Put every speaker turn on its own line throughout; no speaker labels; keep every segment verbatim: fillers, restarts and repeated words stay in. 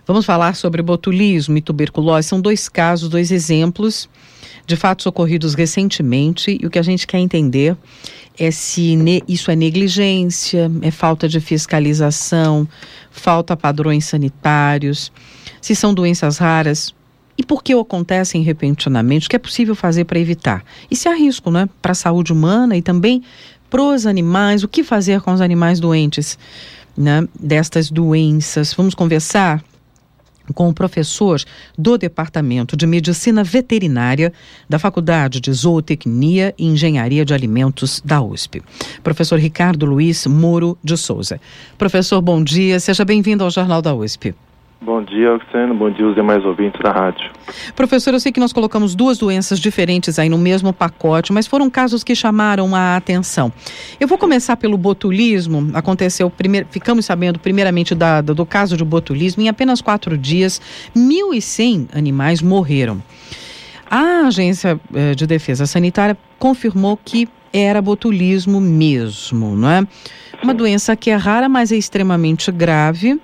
Vamos falar sobre botulismo e tuberculose. São dois casos, dois exemplos de fatos ocorridos recentemente, e o que a gente quer entender é se ne- isso é negligência, é falta de fiscalização, falta padrões sanitários, se são doenças raras e por que acontecem repentinamente, o que é possível fazer para evitar. E se há risco, né, para a saúde humana e também para os animais, o que fazer com os animais doentes, né, destas doenças. Vamos conversar com o professor do Departamento de Medicina Veterinária da Faculdade de Zootecnia e Engenharia de Alimentos da U S P, professor Ricardo Luiz Moro de Souza. Professor, bom dia, seja bem-vindo ao Jornal da U S P.
Bom dia, Oxeno. Bom dia aos demais ouvintes da rádio.
Professor, eu sei que nós colocamos duas doenças diferentes aí no mesmo pacote, mas foram casos que chamaram a atenção. Eu vou começar pelo botulismo. Aconteceu, primeiro, ficamos sabendo primeiramente da, do caso de botulismo. Em apenas quatro dias, mil e cem animais morreram. A Agência eh, de Defesa Sanitária confirmou que era botulismo mesmo, não é? Uma doença que é rara, mas é extremamente grave.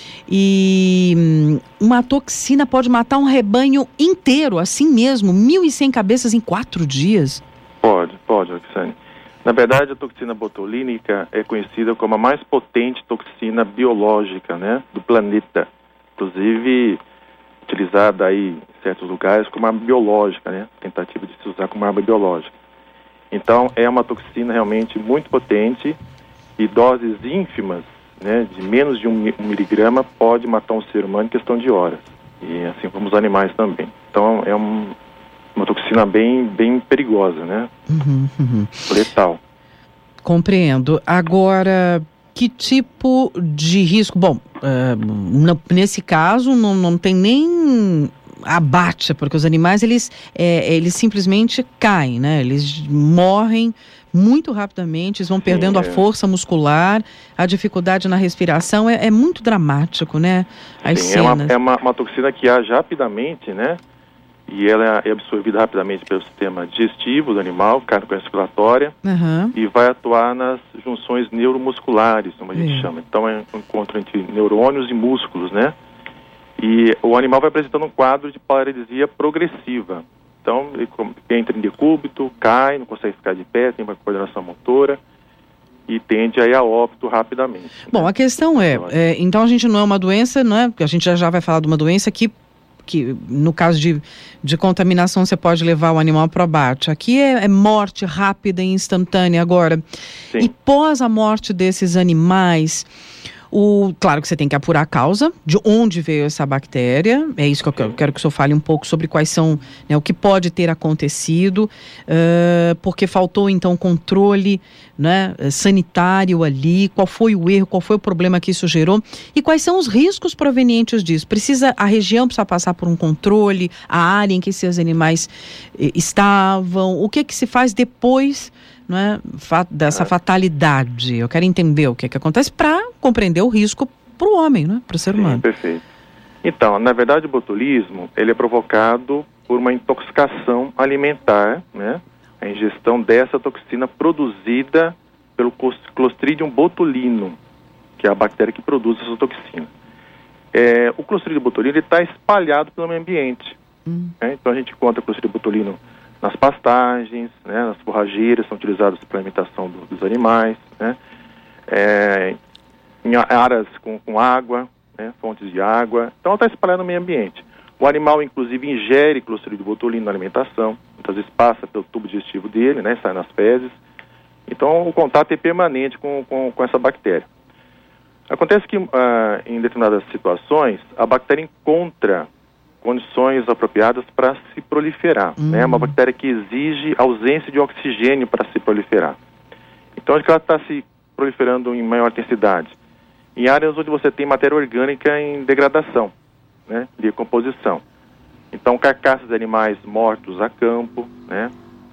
E uma toxina pode matar um rebanho inteiro, assim mesmo, mil e cem cabeças em quatro dias?
Pode, pode, Roxane. Na verdade, a toxina botulínica é conhecida como a mais potente toxina biológica, né, do planeta. Inclusive, utilizada aí em certos lugares como arma biológica, né, tentativa de se usar como arma biológica. Então, é uma toxina realmente muito potente e doses ínfimas, né, de menos de um miligrama pode matar um ser humano em questão de horas, e assim como os animais também. Então é um, uma toxina bem, bem perigosa, né?
Uhum, uhum.
Letal.
Compreendo. Agora, que tipo de risco? Bom, uh, no, nesse caso não, não tem nem abate, porque os animais eles, é, eles simplesmente caem, né? Eles morrem muito rapidamente, eles vão Sim, perdendo é. a força muscular, a dificuldade na respiração, é, é muito dramático, né? As
Sim,
cenas.
é, uma, é uma, uma toxina que age rapidamente, né? E ela é absorvida rapidamente pelo sistema digestivo do animal, cardiorrespiratória, uhum. e vai atuar nas junções neuromusculares, como a gente é. chama. Então é um encontro entre neurônios e músculos, né? E o animal vai apresentando um quadro de paralisia progressiva. Então, ele entra em decúbito, cai, não consegue ficar de pé, tem uma coordenação motora e tende aí a óbito rapidamente.
Bom,
né?
a questão é, é, então a gente não é uma doença, não é? Porque a gente já, já vai falar de uma doença que, que no caso de, de contaminação, você pode levar o animal para o abate. Aqui é, é morte rápida e instantânea. Agora, Sim. e pós a morte desses animais, O, claro que você tem que apurar a causa, de onde veio essa bactéria, é isso que eu quero, quero que o senhor fale um pouco sobre quais são, né, o que pode ter acontecido, uh, porque faltou então controle, né, sanitário ali, qual foi o erro, qual foi o problema que isso gerou e quais são os riscos provenientes disso. Precisa, a região precisa passar por um controle, a área em que esses animais eh, estavam, o que que se faz depois, não é, dessa fatalidade. Eu quero entender o que é que acontece para compreender o risco para o homem, né, para o ser
Sim,
humano.
Perfeito. Então, na verdade, o botulismo, ele é provocado por uma intoxicação alimentar, né, a ingestão dessa toxina produzida pelo Clostridium botulino, que é a bactéria que produz essa toxina. É, o Clostridium botulino está espalhado pelo meio ambiente. Hum. Né, então a gente encontra o Clostridium botulino nas pastagens, né, nas forrageiras, são utilizadas para a alimentação do, dos animais, né, é, em áreas com, com água, né, fontes de água. Então, ela está espalhada no meio ambiente. O animal, inclusive, ingere Clostridium botulino na alimentação, muitas vezes passa pelo tubo digestivo dele, né, sai nas fezes. Então, o contato é permanente com, com, com essa bactéria. Acontece que, ah, em determinadas situações, a bactéria encontra condições apropriadas para se proliferar. É, uhum. né? Uma bactéria que exige ausência de oxigênio para se proliferar. Então, onde ela está se proliferando em maior intensidade? Em áreas onde você tem matéria orgânica em degradação, né? Decomposição. Então, carcaças de animais mortos a campo, né?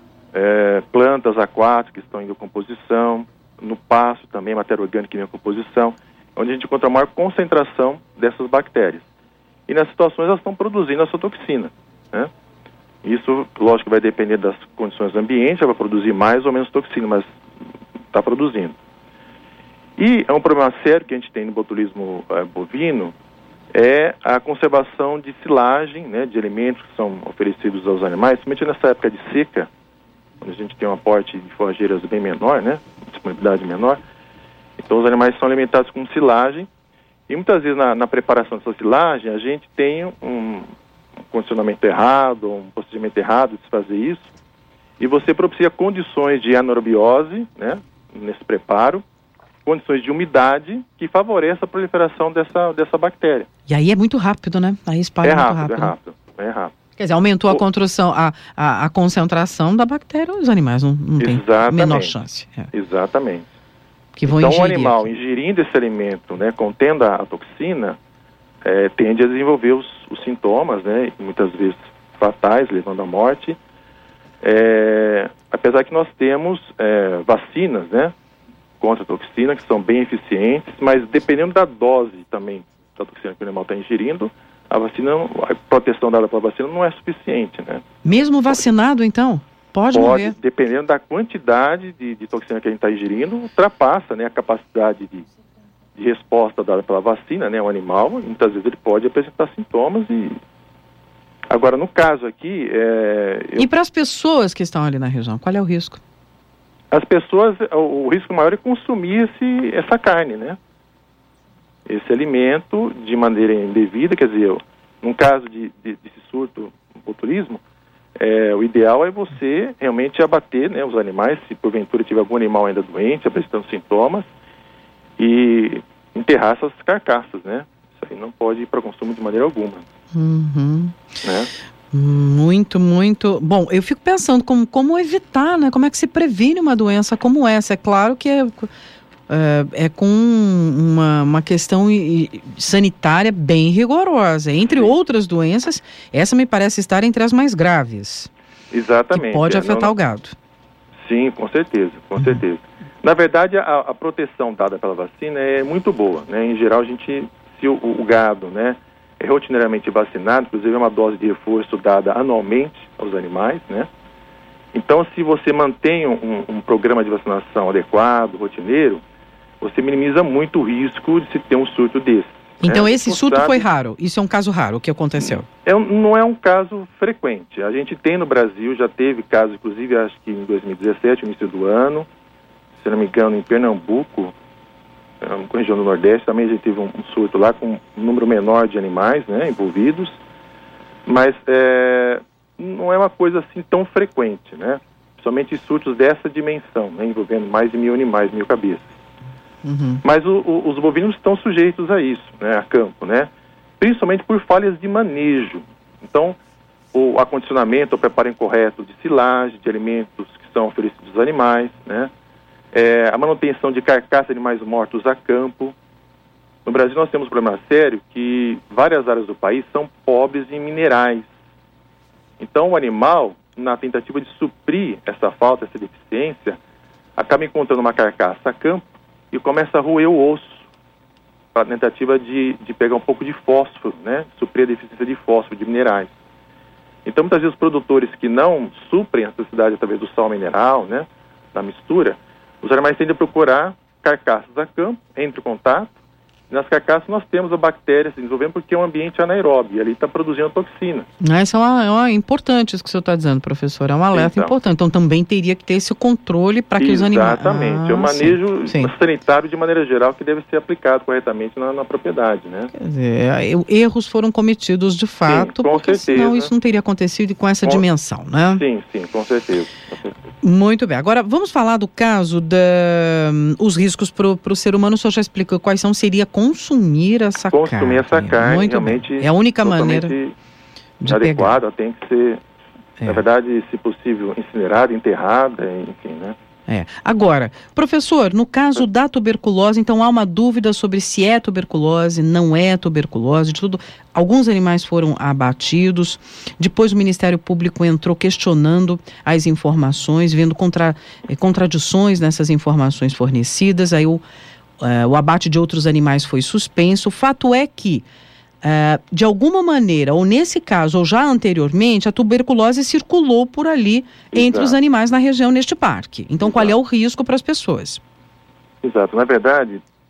É, plantas aquáticas que estão em decomposição, no pasto também, matéria orgânica em decomposição, onde a gente encontra a maior concentração dessas bactérias. E nas situações elas estão produzindo essa toxina, né? Isso, lógico, vai depender das condições do ambiente, ela vai produzir mais ou menos toxina, mas está produzindo. E é um problema sério que a gente tem no botulismo é, bovino, é a conservação de silagem, né, de alimentos que são oferecidos aos animais, somente nessa época de seca, quando a gente tem um aporte de forrageiras bem menor, né, disponibilidade menor. Então os animais são alimentados com silagem e muitas vezes na, na preparação dessa silagem a gente tem um, um condicionamento errado, um procedimento errado de se fazer isso, e você propicia condições de anaerobiose, né, nesse preparo, condições de umidade que favoreça a proliferação dessa, dessa bactéria.
E aí é muito rápido, né? Aí espalha
é
muito
rápido,
rápido.
É rápido, é rápido.
Quer dizer, aumentou
o...
a construção, a, a, a concentração da bactéria, os animais não, não têm a menor chance. É.
Exatamente.
Que vão
então
ingerir
o animal
aqui.
ingerindo esse alimento, né, contendo a, a toxina, é, tende a desenvolver os, os sintomas, né, muitas vezes fatais, levando à morte. É, apesar que nós temos é, vacinas, né, contra a toxina, que são bem eficientes, mas dependendo da dose também da toxina que o animal está ingerindo, a vacina, a proteção dada pela vacina não é suficiente, né?
Mesmo vacinado, então? Pode,
Pode
morrer?
Dependendo da quantidade de, de toxina que a gente está ingerindo, ultrapassa, né, a capacidade de, de resposta dada pela vacina, né, o animal, e muitas vezes ele pode apresentar sintomas e... Agora, no caso aqui... É, eu...
E para as pessoas que estão ali na região, qual é o risco?
As pessoas, o, o risco maior é consumir esse, essa carne, né? Esse alimento de maneira indevida, quer dizer, num caso de, de, de surto no botulismo, é, o ideal é você realmente abater, né, os animais, se porventura tiver algum animal ainda doente, apresentando sintomas, e enterrar essas carcaças, né? Isso aí não pode ir para consumo de maneira alguma.
Uhum.
Né?
Muito, muito... Bom, eu fico pensando como, como evitar, né? Como é que se previne uma doença como essa? É claro que é, é, é com uma, uma questão sanitária bem rigorosa. Entre Sim. outras doenças, essa me parece estar entre as mais graves.
Exatamente.
Que pode
é,
afetar
não,
o gado.
Sim, com certeza, com uhum. certeza. Na verdade, a, a proteção dada pela vacina é muito boa, né? Em geral, a gente, se o, o gado, né, é rotineiramente vacinado, inclusive é uma dose de reforço dada anualmente aos animais, né? Então, se você mantém um, um programa de vacinação adequado, rotineiro, você minimiza muito o risco de se ter um surto desse.
Então,
né?
esse surto foi raro? Isso é um caso raro, o que aconteceu?
É, não é um caso frequente. A gente tem no Brasil, já teve casos, inclusive, acho que em dois mil e dezessete, início do ano, se não me engano, em Pernambuco, na região do Nordeste, também a gente teve um, um surto lá com um número menor de animais, né, envolvidos, mas é, não é uma coisa assim tão frequente, né, somente surtos dessa dimensão, né, envolvendo mais de mil animais, mil cabeças. Uhum. Mas o, o, os bovinos estão sujeitos a isso, né, a campo, né, principalmente por falhas de manejo. Então, o acondicionamento, o preparo incorreto de silagem, de alimentos que são oferecidos aos animais, né, É, a manutenção de carcaça de animais mortos a campo. No Brasil nós temos um problema sério que várias áreas do país são pobres em minerais. Então o animal, na tentativa de suprir essa falta, essa deficiência, acaba encontrando uma carcaça a campo e começa a roer o osso, para a tentativa de, de pegar um pouco de fósforo, né? Suprir a deficiência de fósforo, de minerais. Então muitas vezes os produtores que não suprem a necessidade através do sal mineral, né, da mistura, os animais tendem a procurar carcaças a campo, entre contato. Nas carcaças nós temos a bactéria se desenvolvendo porque é um ambiente anaeróbio e ali está produzindo toxina.
Isso é, uma, é uma, importante isso que o senhor está dizendo, professor. É um alerta então, importante. Então também teria que ter esse controle para que os animais...
Exatamente. Ah, é um manejo sim, sim. sanitário de maneira geral que deve ser aplicado corretamente na, na propriedade, né?
Quer dizer, erros foram cometidos de fato, sim, com porque certeza. Senão isso não teria acontecido com essa com... dimensão, né?
Sim, sim, com certeza. Com certeza.
Muito bem. Agora, vamos falar do caso da... os riscos para o ser humano. O senhor já explicou quais são, seria consumir essa
consumir
carne.
Consumir essa carne,
muito
realmente...
Bem. É a única maneira de
adequada, tem que ser, é. na verdade, se possível, incinerada, enterrada, enfim, né?
É. Agora, professor, no caso da tuberculose, então há uma dúvida sobre se é tuberculose, não é tuberculose, de tudo. Alguns animais foram abatidos, depois o Ministério Público entrou questionando as informações, vendo contra, eh, contradições nessas informações fornecidas, aí o, eh, o abate de outros animais foi suspenso. O fato é que, Uh, de alguma maneira, ou nesse caso, ou já anteriormente, a tuberculose circulou por ali entre Exato. Os animais na região neste parque. Então, Exato. Qual é o risco para as pessoas?
Exato. Na verdade,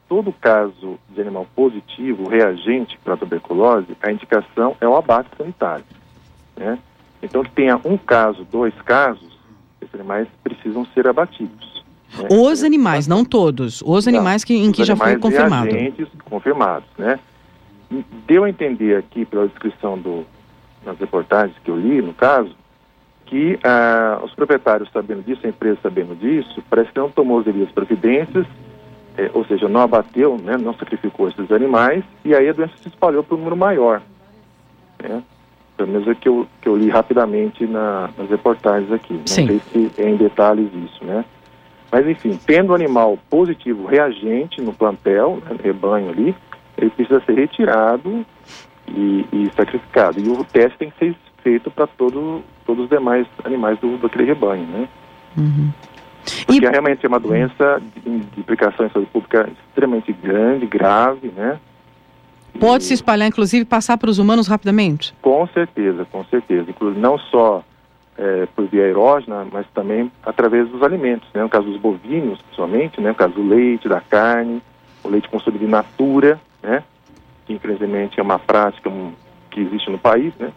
todo caso de animal positivo, reagente para a tuberculose, a indicação é o abate sanitário, né? Então, que tenha um caso, dois casos, esses animais precisam ser abatidos. Né?
Os animais, não todos. Os animais que, em que já foi confirmado. Os
reagentes confirmados, né? Deu a entender aqui, pela descrição do, nas reportagens que eu li, no caso, que ah, os proprietários sabendo disso, a empresa sabendo disso, parece que não tomou as devidas providências, eh, ou seja, não abateu, né, não sacrificou esses animais, e aí a doença se espalhou para um número maior, né? Pelo menos é que eu, que eu li rapidamente na, nas reportagens aqui. Não
Sim.
sei se é em detalhes isso, né? Mas, enfim, tendo o animal positivo reagente no plantel, né, no rebanho ali, ele precisa ser retirado e, e sacrificado. E o teste tem que ser feito para todo, todos os demais animais do, daquele rebanho, né?
Uhum.
Porque
E...
realmente é uma doença de, de implicação em saúde pública extremamente grande, grave, né?
Pode se espalhar, inclusive, e passar para os humanos rapidamente?
Com certeza, com certeza. Inclusive, não só é, por via aerógena, mas também através dos alimentos, né? No caso dos bovinos, principalmente, né? No caso do leite, da carne, o leite consumido in natura, né? Que, infelizmente, é uma prática um, que existe no país, né?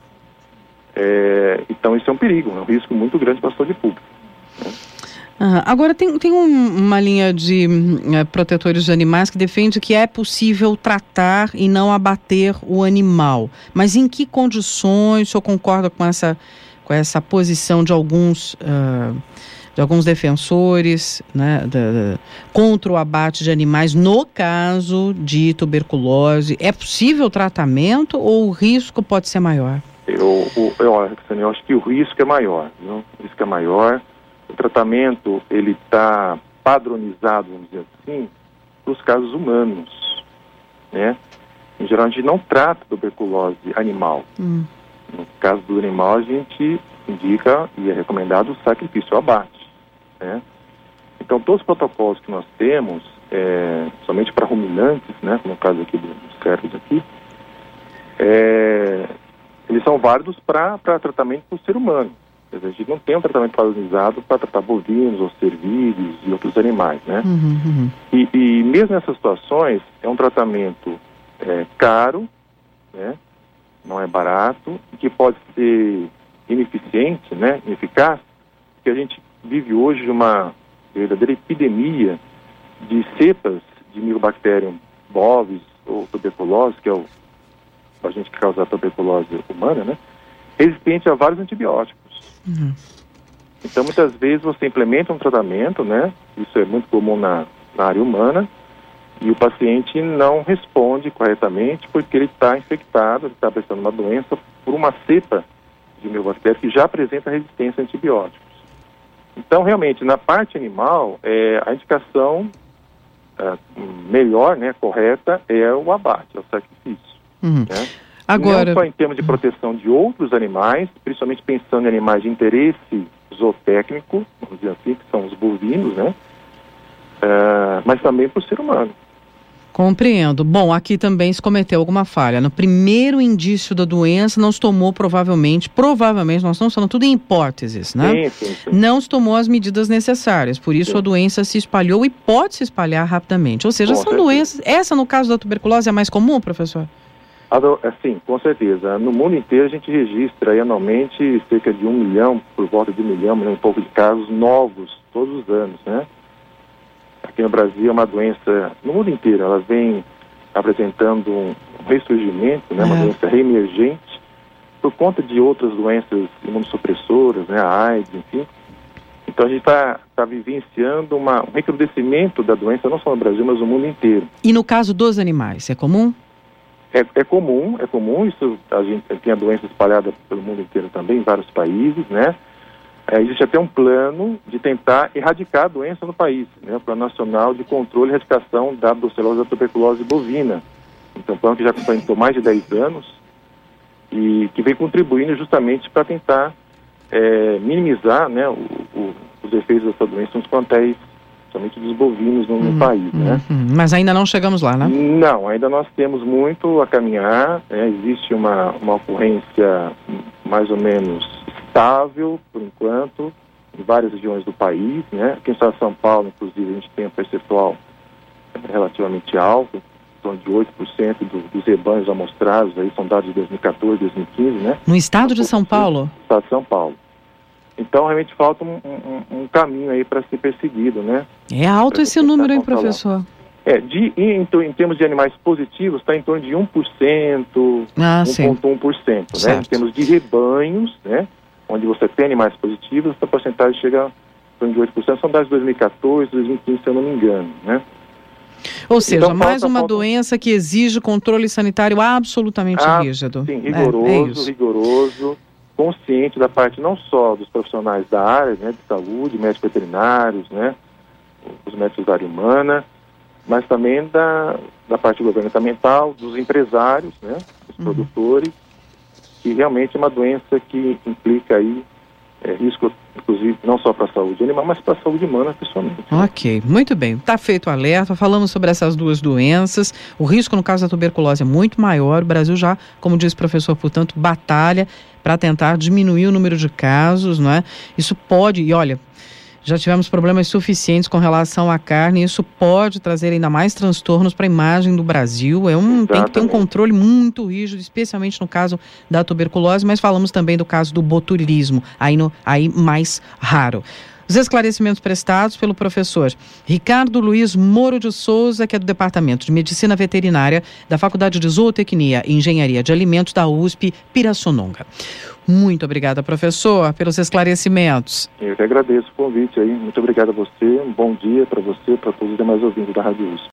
É, então, isso é um perigo, é um risco muito grande para a saúde pública, né?
Uhum. Agora, tem, tem um, uma linha de uh, protetores de animais que defende que é possível tratar e não abater o animal. Mas em que condições o senhor concorda com essa, com essa posição de alguns, uh, de alguns defensores, né, de, de, contra o abate de animais no caso de tuberculose? É possível o tratamento ou o risco pode ser maior?
Eu, eu, eu, eu acho que o risco é maior, viu? O risco é maior. O tratamento, ele está padronizado, vamos dizer assim, para os casos humanos, né? Em geral, a gente não trata tuberculose animal. Hum. No caso do animal, a gente indica e é recomendado o sacrifício, o abate, né? Então, todos os protocolos que nós temos, é, somente para ruminantes, né, como no caso aqui dos cervos aqui, é, eles são válidos para tratamento para o ser humano. A gente não tem um tratamento padronizado para tratar bovinos ou cervídeos e outros animais, né?
Uhum, uhum.
E, e mesmo nessas situações, é um tratamento é, caro, né? Não é barato, que pode ser ineficiente, né? Ineficaz, porque a gente vive hoje uma verdadeira epidemia de cepas de Mycobacterium bovis ou tuberculose, que é o agente que causa a tuberculose humana, né? Resistente a vários antibióticos. Uhum. Então, muitas vezes você implementa um tratamento, né? Isso é muito comum na, na área humana, e o paciente não responde corretamente porque ele está infectado, ele está apresentando uma doença por uma cepa de Mycobacterium que já apresenta resistência a antibióticos. Então, realmente, na parte animal, é, a indicação é, melhor, né, correta, é o abate, é o sacrifício.
Uhum.
Né?
Agora...
Não só em termos de proteção de outros animais, principalmente pensando em animais de interesse zootécnico, vamos dizer assim, que são os bovinos, né? Uh, mas também para o ser humano.
Compreendo. Bom, aqui também se cometeu alguma falha. No primeiro indício da doença, não se tomou provavelmente, provavelmente, nós estamos falando tudo em hipóteses, né?
Sim, sim, sim.
Não se tomou as medidas necessárias, por isso sim. a doença se espalhou e pode se espalhar rapidamente. Ou seja, com são certeza. doenças... Essa, no caso da tuberculose, é a mais comum, professor?
Sim, com certeza. No mundo inteiro a gente registra aí, anualmente cerca de um milhão, por volta de um milhão, um pouco de casos novos todos os anos, né? Aqui no Brasil é uma doença, no mundo inteiro, ela vem apresentando um ressurgimento, né? Uma é. doença reemergente, por conta de outras doenças imunossupressoras, né? A AIDS, enfim. Então a gente está tá vivenciando uma, um recrudescimento da doença, não só no Brasil, mas no mundo inteiro.
E no caso dos animais, é comum?
É, é comum, é comum, isso a gente tem a doença espalhada pelo mundo inteiro também, em vários países, né? É, existe até um plano de tentar erradicar a doença no país, né? O Plano Nacional de Controle e Erradicação da Brucelose e da Tuberculose Bovina. Então, um plano que já implementou mais de dez anos e que vem contribuindo justamente para tentar é, minimizar, né, o, o, os efeitos dessa doença nos plantéis, somente dos bovinos no, no uhum, país, né?
Uhum. Mas ainda não chegamos lá, né?
Não, ainda nós temos muito a caminhar, né? Existe uma, uma ocorrência mais ou menos estável, por enquanto, em várias regiões do país, né? Aqui em São Paulo, inclusive, a gente tem um percentual relativamente alto, em torno de oito por cento do, dos rebanhos amostrados, aí são dados de dois mil e quatorze, dois mil e quinze, né?
No estado de São Paulo?
No estado de São Paulo. Então, realmente falta um, um, um caminho aí para ser perseguido, né?
É alto esse número, hein, professor?
É, de, em, em termos de animais positivos, está em torno de um por cento,
ah,
um vírgula um por cento, né? Em termos de rebanhos, né? Onde você tem animais positivos, essa porcentagem chega a torno de oito por cento, são dados de dois mil e quatorze, dois mil e quinze, se eu não me engano, né?
Ou seja, então, mais
falta,
uma
falta...
doença que exige controle sanitário absolutamente
ah,
rígido.
Sim, rigoroso,
é, é
rigoroso, consciente da parte não só dos profissionais da área, né, de saúde, médicos veterinários, né, os médicos da área humana, mas também da, da parte governamental, dos empresários, né, dos uhum. produtores, que realmente é uma doença que implica aí é, risco, inclusive, não só para a saúde animal, mas para a saúde humana, pessoalmente.
Ok, muito bem. Está feito o alerta, falamos sobre essas duas doenças. O risco, no caso da tuberculose, é muito maior. O Brasil já, como diz o professor, portanto, batalha para tentar diminuir o número de casos, não é? Isso pode, e olha, já tivemos problemas suficientes com relação à carne, isso pode trazer ainda mais transtornos para a imagem do Brasil. É um, tem que ter um controle muito rígido, especialmente no caso da tuberculose, mas falamos também do caso do botulismo, aí, no, aí mais raro. Os esclarecimentos prestados pelo professor Ricardo Luiz Moro de Souza, que é do Departamento de Medicina Veterinária da Faculdade de Zootecnia e Engenharia de Alimentos da U S P Pirassununga. Muito obrigada, professor, pelos esclarecimentos.
Eu que agradeço o convite aí. Muito obrigado a você. Um bom dia para você, para todos os demais ouvintes da Rádio U S P.